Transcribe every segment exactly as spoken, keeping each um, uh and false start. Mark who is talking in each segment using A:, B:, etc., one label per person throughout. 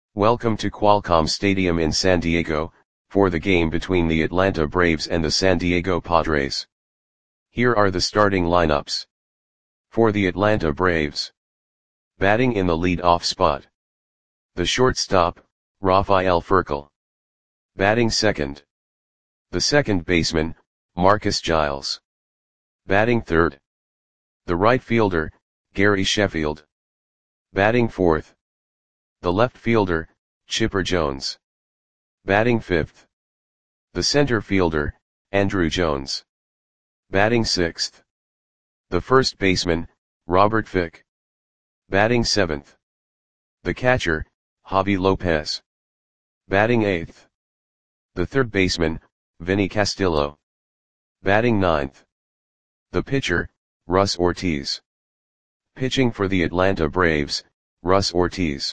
A: Welcome to Qualcomm Stadium in San Diego, for the game between the Atlanta Braves and the San Diego Padres. Here are the starting lineups. For the Atlanta Braves. Batting in the lead-off spot. The shortstop, Rafael Furcal. Batting second. The second baseman, Marcus Giles. Batting third. The right fielder, Gary Sheffield. Batting fourth. The left fielder, Chipper Jones. Batting fifth. The center fielder, Andruw Jones. Batting sixth. The first baseman, Robert Fick. Batting seventh. The catcher, Javy Lopez. Batting eighth. The third baseman, Vinny Castillo. Batting ninth. The pitcher, Russ Ortiz. Pitching for the Atlanta Braves, Russ Ortiz.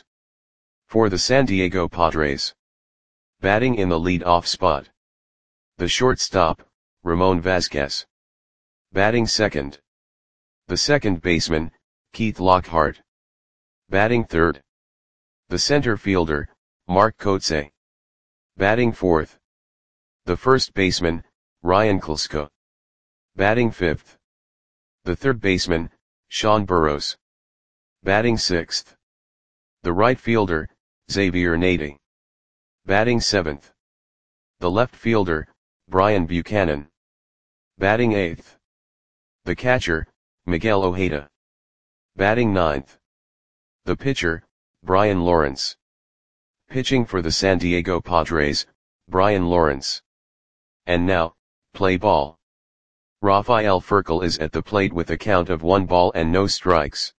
A: For the San Diego Padres. Batting in the lead-off spot. The shortstop, Ramon Vazquez. Batting second. The second baseman, Keith Lockhart. Batting third. The center fielder, Mark Kotsay. Batting fourth. The first baseman, Ryan Klesko. Batting fifth. The third baseman, Sean Burroughs. Batting sixth. The right fielder, Xavier Nady. Batting seventh. The left fielder, Brian Buchanan. Batting eighth. The catcher, Miguel Ojeda. Batting ninth. The pitcher, Brian Lawrence. Pitching for the San Diego Padres, Brian Lawrence. And now, play ball. Rafael Furcal is at the plate with a count of one ball and no strikes.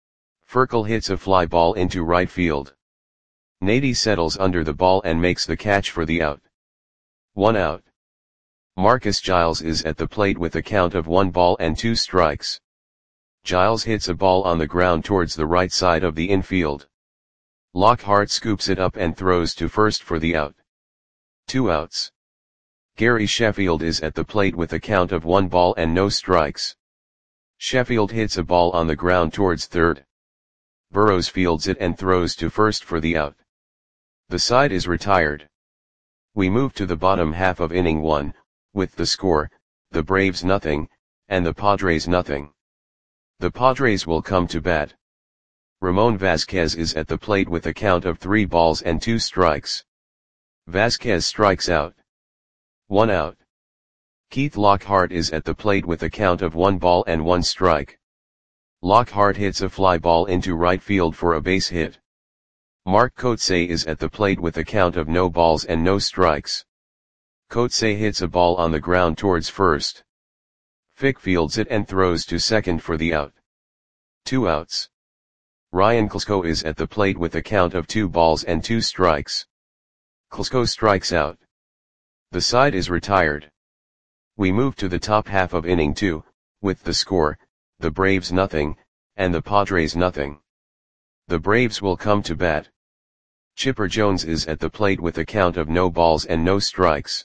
A: Furcal hits a fly ball into right field. Nady settles under the ball and makes the catch for the out. One out. Marcus Giles is at the plate with a count of one ball and two strikes. Giles hits a ball on the ground towards the right side of the infield. Lockhart scoops it up and throws to first for the out. Two outs. Gary Sheffield is at the plate with a count of one ball and no strikes. Sheffield hits a ball on the ground towards third. Burroughs fields it and throws to first for the out. The side is retired. We move to the bottom half of inning one, with the score, the Braves nothing, and the Padres nothing. The Padres will come to bat. Ramon Vazquez is at the plate with a count of three balls and two strikes. Vazquez strikes out. One out. Keith Lockhart is at the plate with a count of one ball and one strike. Lockhart hits a fly ball into right field for a base hit. Mark Kotsay is at the plate with a count of no balls and no strikes. Kotsay hits a ball on the ground towards first. Fick fields it and throws to second for the out. Two outs. Ryan Klesko is at the plate with a count of two balls and two strikes. Klesko strikes out. The side is retired. We move to the top half of inning two, with the score, the Braves nothing, and the Padres nothing. The Braves will come to bat. Chipper Jones is at the plate with a count of no balls and no strikes.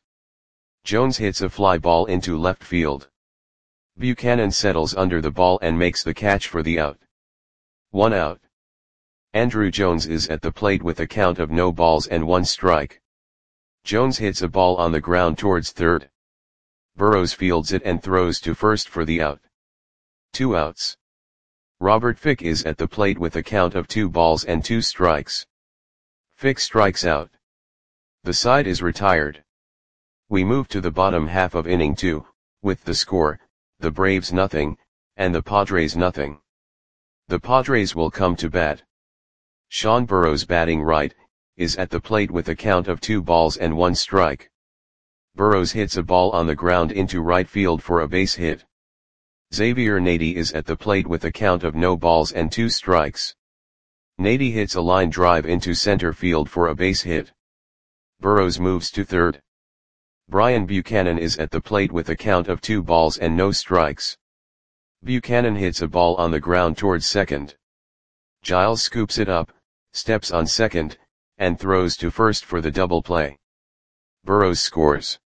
A: Jones hits a fly ball into left field. Buchanan settles under the ball and makes the catch for the out. One out. Andruw Jones is at the plate with a count of no balls and one strike. Jones hits a ball on the ground towards third. Burroughs fields it and throws to first for the out. Two outs. Robert Fick is at the plate with a count of two balls and two strikes. Fick strikes out. The side is retired. We move to the bottom half of inning two, with the score, the Braves nothing, and the Padres nothing. The Padres will come to bat. Sean Burroughs batting right, is at the plate with a count of two balls and one strike. Burroughs hits a ball on the ground into right field for a base hit. Xavier Nady is at the plate with a count of no balls and two strikes. Nady hits a line drive into center field for a base hit. Burroughs moves to third. Brian Buchanan is at the plate with a count of two balls and no strikes. Buchanan hits a ball on the ground towards second. Giles scoops it up, steps on second, and throws to first for the double play. Burroughs scores.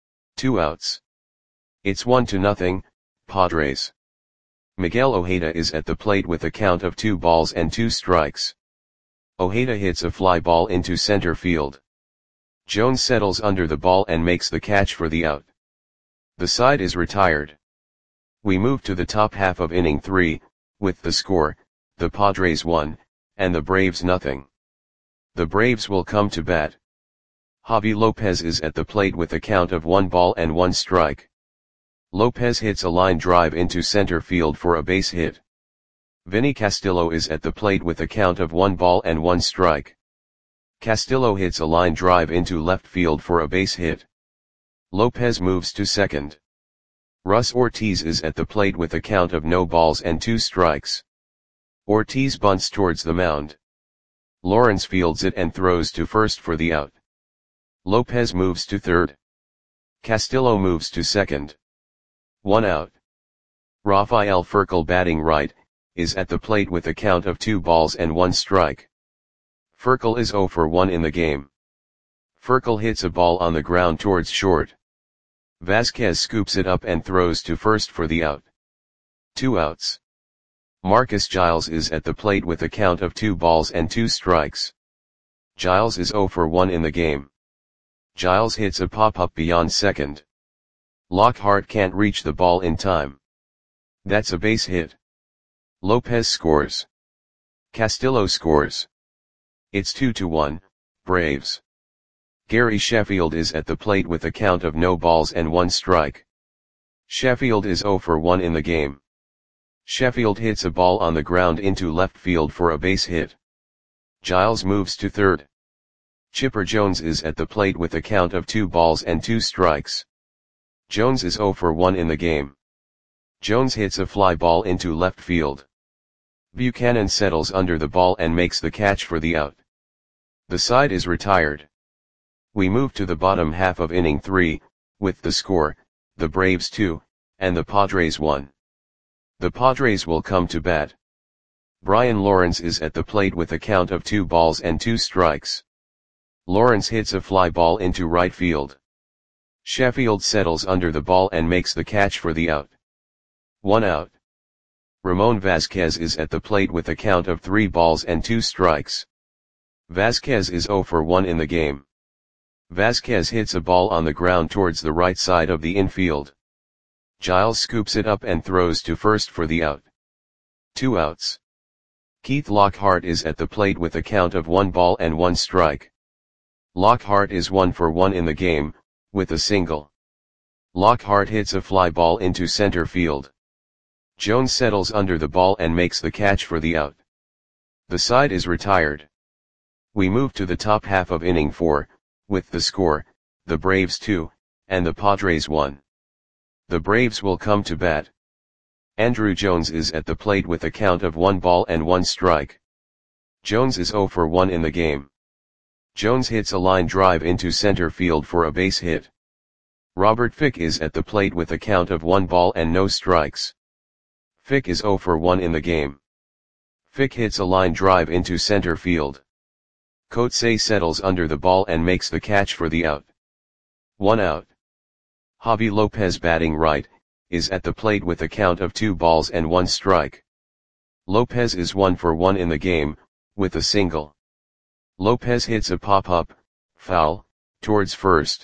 A: Two outs. It's one to nothing, Padres. Miguel Ojeda is at the plate with a count of two balls and two strikes. Ojeda hits a fly ball into center field. Jones settles under the ball and makes the catch for the out. The side is retired. We move to the top half of inning three, with the score, the Padres one, and the Braves nothing. The Braves will come to bat. Javi Lopez is at the plate with a count of one ball and one strike. Lopez hits a line drive into center field for a base hit. Vinny Castillo is at the plate with a count of one ball and one strike. Castillo hits a line drive into left field for a base hit. Lopez moves to second. Russ Ortiz is at the plate with a count of no balls and two strikes. Ortiz bunts towards the mound. Lawrence fields it and throws to first for the out. Lopez moves to third. Castillo moves to second. One out. Rafael Furcal, batting right, is at the plate with a count of two balls and one strike. Furcal is oh for one in the game. Furcal hits a ball on the ground towards short. Vasquez scoops it up and throws to first for the out. Two outs. Marcus Giles is at the plate with a count of two balls and two strikes. Giles is oh for one in the game. Giles hits a pop-up beyond second. Lockhart can't reach the ball in time. That's a base hit. Lopez scores. Castillo scores. It's two to one, Braves. Gary Sheffield is at the plate with a count of no balls and one strike. Sheffield is oh for one in the game. Sheffield hits a ball on the ground into left field for a base hit. Giles moves to third. Chipper Jones is at the plate with a count of two balls and two strikes. Jones is oh for one in the game. Jones hits a fly ball into left field. Buchanan settles under the ball and makes the catch for the out. The side is retired. We move to the bottom half of inning three, with the score, the Braves two, and the Padres one. The Padres will come to bat. Brian Lawrence is at the plate with a count of two balls and two strikes. Lawrence hits a fly ball into right field. Sheffield settles under the ball and makes the catch for the out. One out. Ramon Vasquez is at the plate with a count of three balls and two strikes. Vasquez is oh for one in the game. Vasquez hits a ball on the ground towards the right side of the infield. Giles scoops it up and throws to first for the out. Two outs. Keith Lockhart is at the plate with a count of one ball and one strike. Lockhart is one for one in the game, with a single. Lockhart hits a fly ball into center field. Jones settles under the ball and makes the catch for the out. The side is retired. We move to the top half of inning four, with the score, the Braves two, and the Padres one. The Braves will come to bat. Andrew Jones is at the plate with a count of one ball and one strike. Jones is oh for one in the game. Jones hits a line drive into center field for a base hit. Robert Fick is at the plate with a count of one ball and no strikes. Fick is oh for one in the game. Fick hits a line drive into center field. Coetzee settles under the ball and makes the catch for the out. One out. Javi Lopez, batting right, is at the plate with a count of two balls and one strike. Lopez is one for one in the game, with a single. Lopez hits a pop-up, foul, towards first.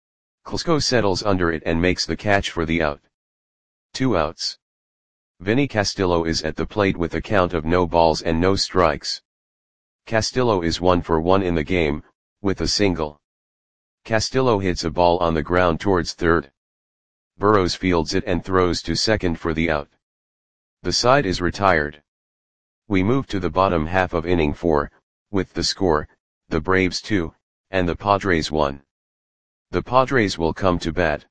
A: Klesko settles under it and makes the catch for the out. Two outs. Vinny Castillo is at the plate with a count of no balls and no strikes. Castillo is one for one in the game, with a single. Castillo hits a ball on the ground towards third. Burrows fields it and throws to second for the out. The side is retired. We move to the bottom half of inning four, with the score, the Braves two, and the Padres one. The Padres will come to bat.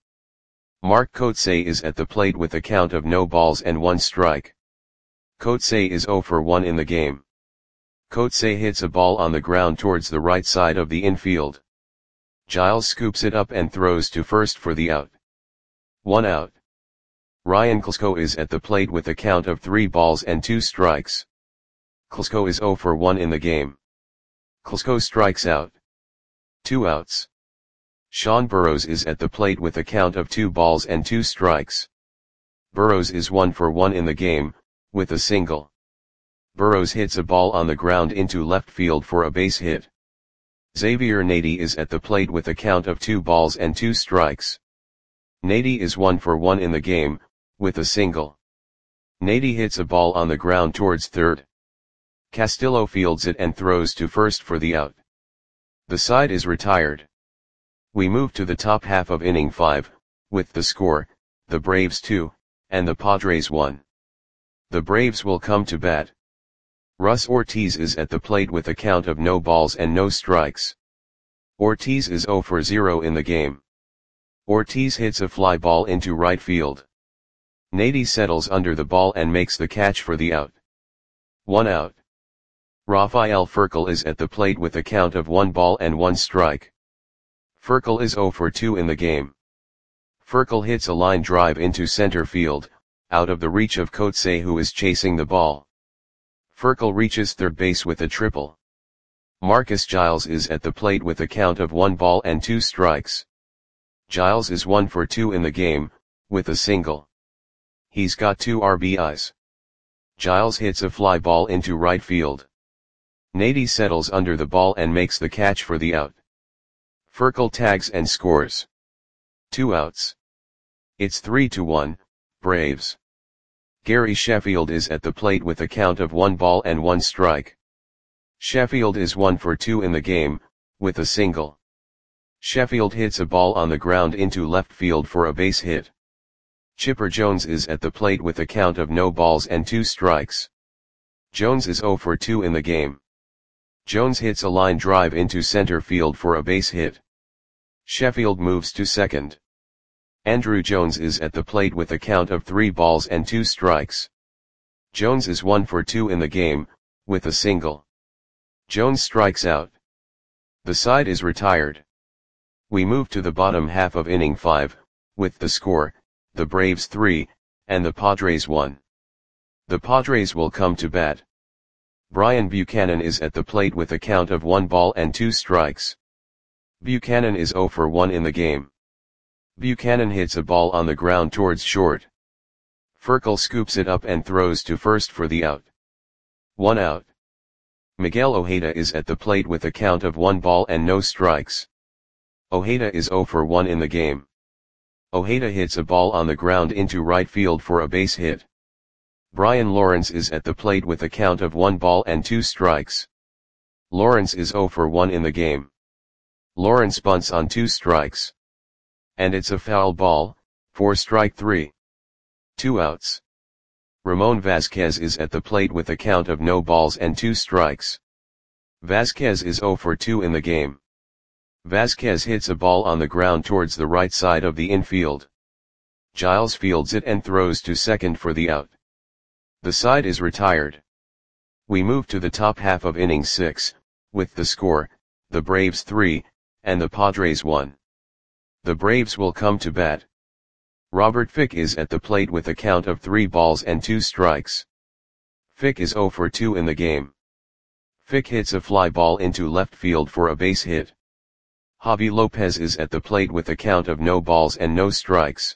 A: Mark Coetzee is at the plate with a count of no balls and one strike. Coetzee is oh for one in the game. Coetzee hits a ball on the ground towards the right side of the infield. Giles scoops it up and throws to first for the out. One out. Ryan Klesko is at the plate with a count of three balls and two strikes. Klesko is oh for one in the game. Klesko strikes out. Two outs. Sean Burrows is at the plate with a count of two balls and two strikes. Burrows is one for one in the game, with a single. Burrows hits a ball on the ground into left field for a base hit. Xavier Nady is at the plate with a count of two balls and two strikes. Nady is one for one in the game, with a single. Nady hits a ball on the ground towards third. Castillo fields it and throws to first for the out. The side is retired. We move to the top half of inning five, with the score, the Braves two, and the Padres one. The Braves will come to bat. Russ Ortiz is at the plate with a count of no balls and no strikes. Ortiz is zero for zero in the game. Ortiz hits a fly ball into right field. Nady settles under the ball and makes the catch for the out. One out. Rafael Furcal is at the plate with a count of one ball and one strike. Furcal is zero for two in the game. Furcal hits a line drive into center field, out of the reach of Kotze, who is chasing the ball. Furcal reaches third base with a triple. Marcus Giles is at the plate with a count of one ball and two strikes. Giles is one for two in the game, with a single. He's got two R B Is. Giles hits a fly ball into right field. Nady settles under the ball and makes the catch for the out. Furcal tags and scores. Two outs. It's three to one, Braves. Gary Sheffield is at the plate with a count of one ball and one strike. Sheffield is one for two in the game, with a single. Sheffield hits a ball on the ground into left field for a base hit. Chipper Jones is at the plate with a count of no balls and two strikes. Jones is zero for two in the game. Jones hits a line drive into center field for a base hit. Sheffield moves to second. Andrew Jones is at the plate with a count of three balls and two strikes. Jones is one for two in the game, with a single. Jones strikes out. The side is retired. We move to the bottom half of inning five, with the score, the Braves three, and the Padres one. The Padres will come to bat. Brian Buchanan is at the plate with a count of one ball and two strikes. Buchanan is zero for one in the game. Buchanan hits a ball on the ground towards short. Furcal scoops it up and throws to first for the out. One out. Miguel Ojeda is at the plate with a count of one ball and no strikes. Ojeda is zero for one in the game. Ojeda hits a ball on the ground into right field for a base hit. Brian Lawrence is at the plate with a count of one ball and two strikes. Lawrence is zero for one in the game. Lawrence bunts on two strikes. And it's a foul ball, for strike three. Two outs. Ramon Vasquez is at the plate with a count of no balls and two strikes. Vasquez is zero for two in the game. Vasquez hits a ball on the ground towards the right side of the infield. Giles fields it and throws to second for the out. The side is retired. We move to the top half of inning six, with the score, the Braves three, and the Padres one. The Braves will come to bat. Robert Fick is at the plate with a count of three balls and two strikes. Fick is zero for two in the game. Fick hits a fly ball into left field for a base hit. Javi Lopez is at the plate with a count of no balls and no strikes.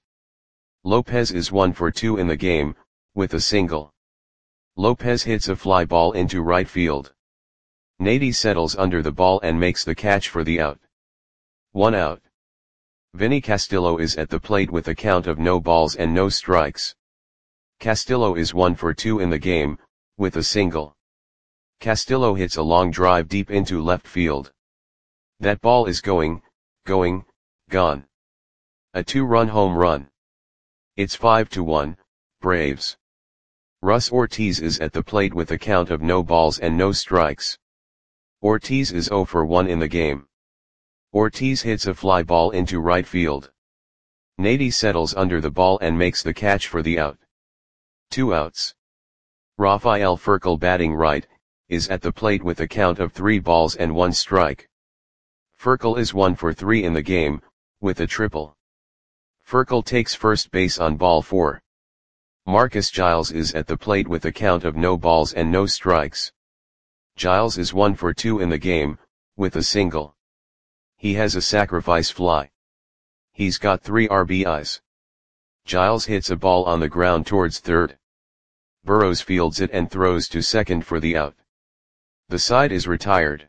A: Lopez is one for two in the game, with a single. Lopez hits a fly ball into right field. Nady settles under the ball and makes the catch for the out. One out. Vinny Castillo is at the plate with a count of no balls and no strikes. Castillo is one for two in the game, with a single. Castillo hits a long drive deep into left field. That ball is going, going, gone. A two-run home run. It's five to one, Braves. Russ Ortiz is at the plate with a count of no balls and no strikes. Ortiz is zero for one in the game. Ortiz hits a fly ball into right field. Nady settles under the ball and makes the catch for the out. Two outs. Rafael Furcal, batting right, is at the plate with a count of three balls and one strike. Furcal is one for three in the game, with a triple. Furcal takes first base on ball four. Marcus Giles is at the plate with a count of no balls and no strikes. Giles is one for two in the game, with a single. He has a sacrifice fly. He's got three R B Is. Giles hits a ball on the ground towards third. Burrows fields it and throws to second for the out. The side is retired.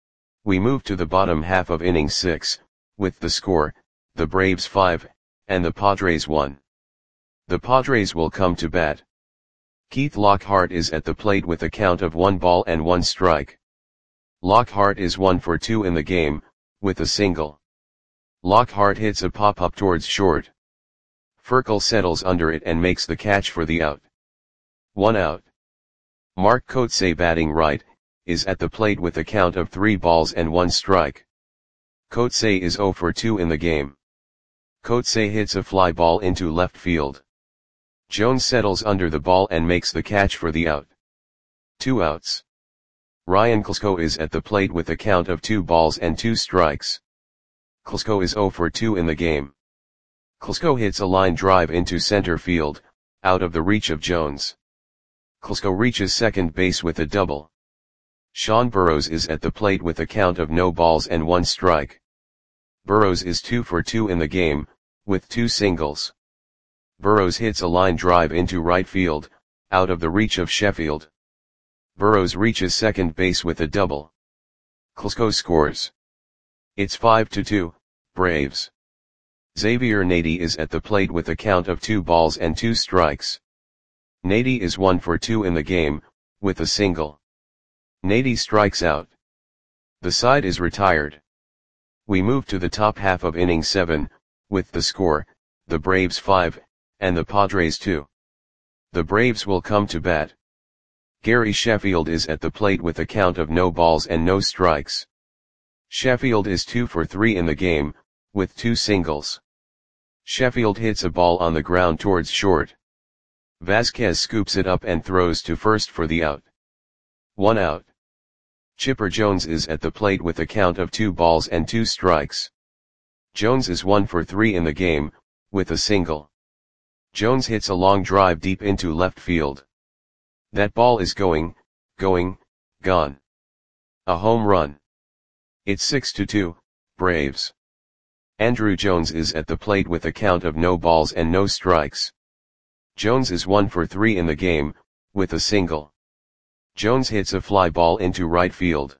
A: We move to the bottom half of inning six, with the score, the Braves five, and the Padres one. The Padres will come to bat. Keith Lockhart is at the plate with a count of one ball and one strike. Lockhart is one for two in the game, with a single. Lockhart hits a pop-up towards short. Firkel settles under it and makes the catch for the out. One out. Mark Kotsay, batting right, is at the plate with a count of three balls and one strike. Kotsay is zero for two in the game. Kotsay hits a fly ball into left field. Jones settles under the ball and makes the catch for the out. Two outs. Ryan Klesko is at the plate with a count of two balls and two strikes. Klesko is zero for two in the game. Klesko hits a line drive into center field, out of the reach of Jones. Klesko reaches second base with a double. Sean Burrows is at the plate with a count of no balls and one strike. Burrows is two for two in the game, with two singles. Burrows hits a line drive into right field, out of the reach of Sheffield. Burrows reaches second base with a double. Klesko scores. It's five to two, Braves. Xavier Nady is at the plate with a count of two balls and two strikes. Nady is one for two in the game, with a single. Nady strikes out. The side is retired. We move to the top half of inning seven, with the score, the Braves five, and the Padres two. The Braves will come to bat. Gary Sheffield is at the plate with a count of no balls and no strikes. Sheffield is two for three in the game, with two singles. Sheffield hits a ball on the ground towards short. Vasquez scoops it up and throws to first for the out. One out. Chipper Jones is at the plate with a count of two balls and two strikes. Jones is one for three in the game, with a single. Jones hits a long drive deep into left field. That ball is going, going, gone. A home run. It's six to two, Braves. Andrew Jones is at the plate with a count of no balls and no strikes. Jones is one for three in the game, with a single. Jones hits a fly ball into right field.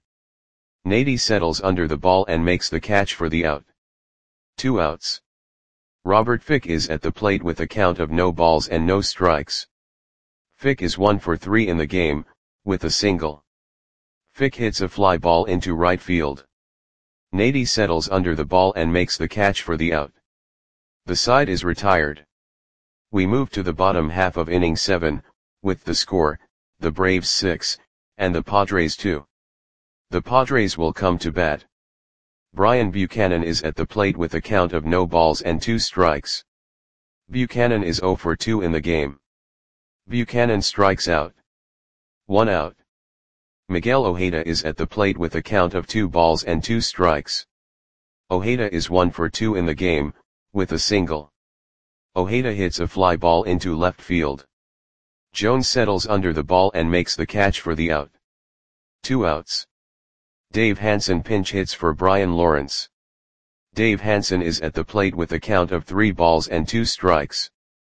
A: Nady settles under the ball and makes the catch for the out. Two outs. Robert Fick is at the plate with a count of no balls and no strikes. Fick is one for three in the game, with a single. Fick hits a fly ball into right field. Nady settles under the ball and makes the catch for the out. The side is retired. We move to the bottom half of inning seven, with the score, the Braves six, and the Padres two. The Padres will come to bat. Brian Buchanan is at the plate with a count of no balls and two strikes. Buchanan is zero for two in the game. Buchanan strikes out. One out. Miguel Ojeda is at the plate with a count of two balls and two strikes. Ojeda is one for two in the game, with a single. Ojeda hits a fly ball into left field. Jones settles under the ball and makes the catch for the out. Two outs. Dave Hansen pinch hits for Brian Lawrence. Dave Hansen is at the plate with a count of three balls and two strikes.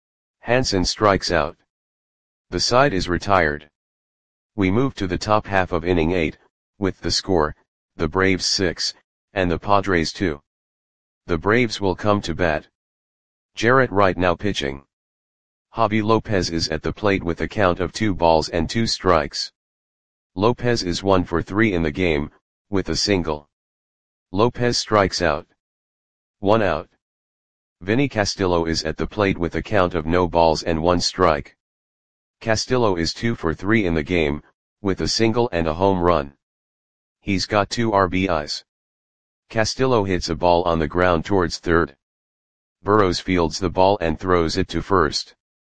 A: Hansen strikes out. The side is retired. We move to the top half of inning eight, with the score, the Braves six, and the Padres two. The Braves will come to bat. Jarrett Wright now pitching. Javi Lopez is at the plate with a count of two balls and two strikes. Lopez is one for three in the game, with a single. Lopez strikes out. One out. Vinny Castillo is at the plate with a count of no balls and one strike. Castillo is two for three in the game, with a single and a home run. He's got two R B Is. Castillo hits a ball on the ground towards third. Burrows fields the ball and throws it to first.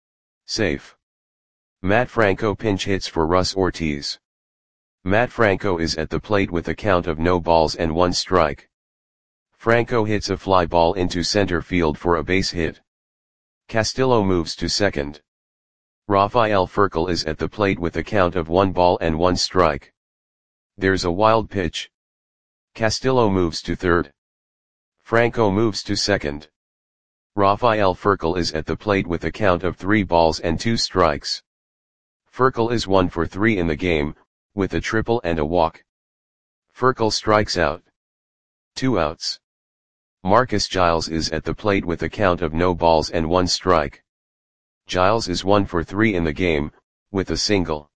A: Safe. Matt Franco pinch hits for Russ Ortiz. Matt Franco is at the plate with a count of no balls and one strike. Franco hits a fly ball into center field for a base hit. Castillo moves to second. Rafael Firkel is at the plate with a count of one ball and one strike. There's a wild pitch. Castillo moves to third. Franco moves to second. Rafael Firkel is at the plate with a count of three balls and two strikes. Furcal is one for three in the game, with a triple and a walk. Furcal strikes out. Two outs. Marcus Giles is at the plate with a count of no balls and one strike. Giles is one for three in the game, with a single.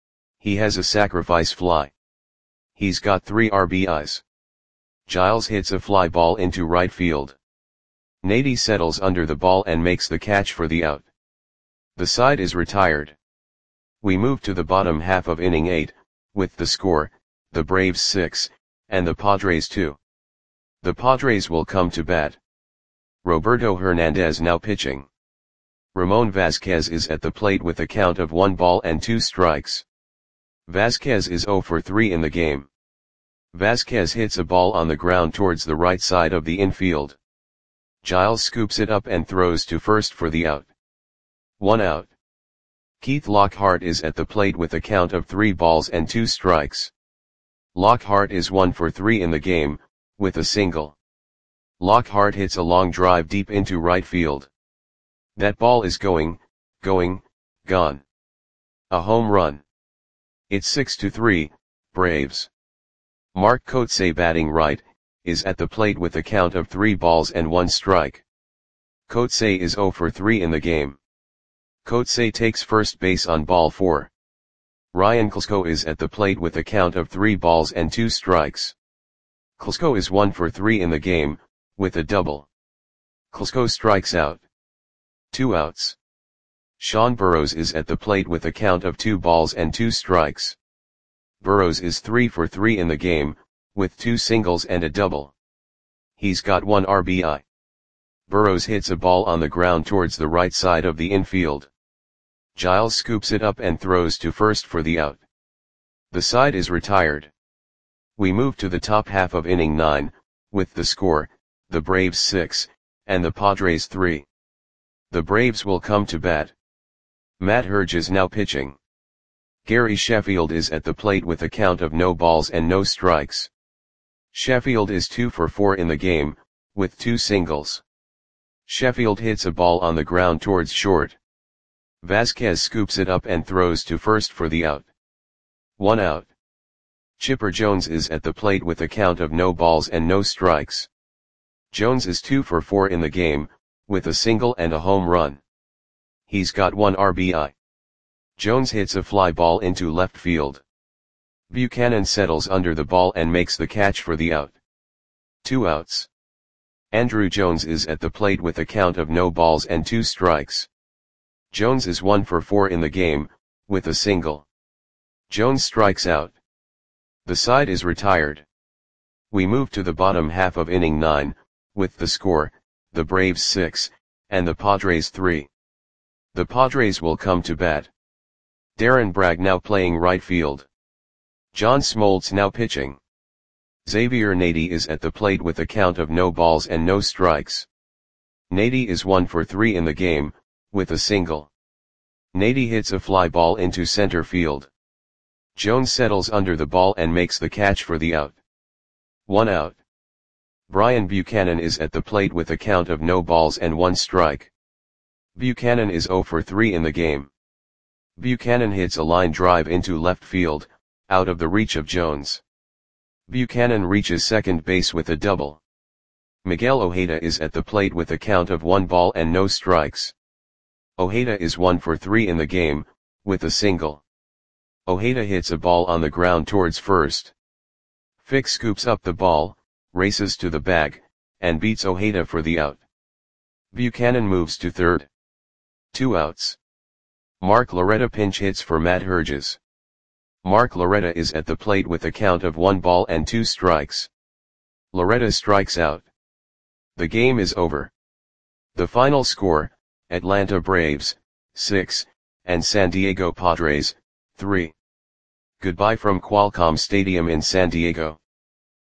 A: He has a sacrifice fly. He's got three R B Is. Giles hits a fly ball into right field. Nady settles under the ball and makes the catch for the out. The side is retired. We move to the bottom half of inning eight, with the score, the Braves six, and the Padres two. The Padres will come to bat. Roberto Hernandez now pitching. Ramon Vazquez is at the plate with a count of one ball and two strikes. Vazquez is zero for three in the game. Vazquez hits a ball on the ground towards the right side of the infield. Giles scoops it up and throws to first for the out. One out. Keith Lockhart is at the plate with a count of three balls and two strikes. Lockhart is one for three in the game, with a single. Lockhart hits a long drive deep into right field. That ball is going, going, gone. A home run. It's six to three, Braves. Mark Kotsay, batting right, is at the plate with a count of three balls and one strike. Kotsay is zero for three in the game. Kotsay takes first base on ball four. Ryan Klesko is at the plate with a count of three balls and two strikes. Klesko is one for three in the game, with a double. Klesko strikes out. Two outs. Sean Burrows is at the plate with a count of two balls and two strikes. Burrows is three for three in the game, with two singles and a double. He's got one R B I. Burrows hits a ball on the ground towards the right side of the infield. Giles scoops it up and throws to first for the out. The side is retired. We move to the top half of inning nine, with the score, the Braves six, and the Padres three. The Braves will come to bat. Matt Herge is now pitching. Gary Sheffield is at the plate with a count of no balls and no strikes. Sheffield is two for four in the game, with two singles. Sheffield hits a ball on the ground towards short. Vazquez scoops it up and throws to first for the out. One out. Chipper Jones is at the plate with a count of no balls and no strikes. Jones is two for four in the game, with a single and a home run. He's got one R B I. Jones hits a fly ball into left field. Buchanan settles under the ball and makes the catch for the out. Two outs. Andruw Jones is at the plate with a count of no balls and two strikes. Jones is one for four in the game, with a single. Jones strikes out. The side is retired. We move to the bottom half of inning nine, with the score, the Braves six, and the Padres three. The Padres will come to bat. Darren Bragg now playing right field. John Smoltz now pitching. Xavier Nady is at the plate with a count of no balls and no strikes. Nady is one for three in the game, with a single. Nady hits a fly ball into center field. Jones settles under the ball and makes the catch for the out. One out. Brian Buchanan is at the plate with a count of no balls and one strike. Buchanan is zero for three in the game. Buchanan hits a line drive into left field, out of the reach of Jones. Buchanan reaches second base with a double. Miguel Ojeda is at the plate with a count of one ball and no strikes. Ojeda is one for three in the game, with a single. Ojeda hits a ball on the ground towards first. Fick scoops up the ball, races to the bag, and beats Ojeda for the out. Buchanan moves to third. Two outs. Mark Loretta pinch hits for Matt Herges. Mark Loretta is at the plate with a count of one ball and two strikes. Loretta strikes out. The game is over. The final score, Atlanta Braves, six, and San Diego Padres, three. Goodbye from Qualcomm Stadium in San Diego.